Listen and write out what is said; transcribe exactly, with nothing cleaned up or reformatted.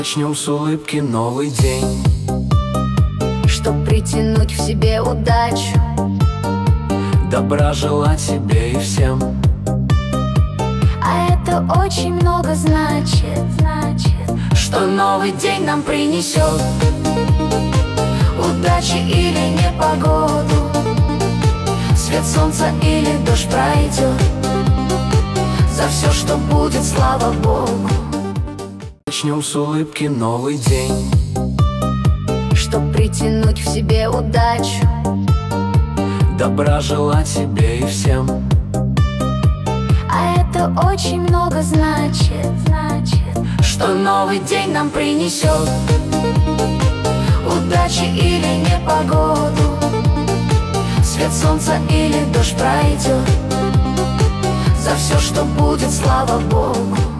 Начнем с улыбки новый день, чтоб притянуть в себе удачу. добра желать себе и всем. А это очень много значит, значит, что новый день нам принесет удачи или непогоду, свет солнца или дождь пройдет. За все, что будет, слава Богу. Начнем с улыбки новый день, чтоб притянуть в себе удачу. добра желать себе и всем. А это очень много значит, значит, что новый день нам принесет удачи или непогоду, свет солнца или дождь пройдет. За все, что будет, слава Богу.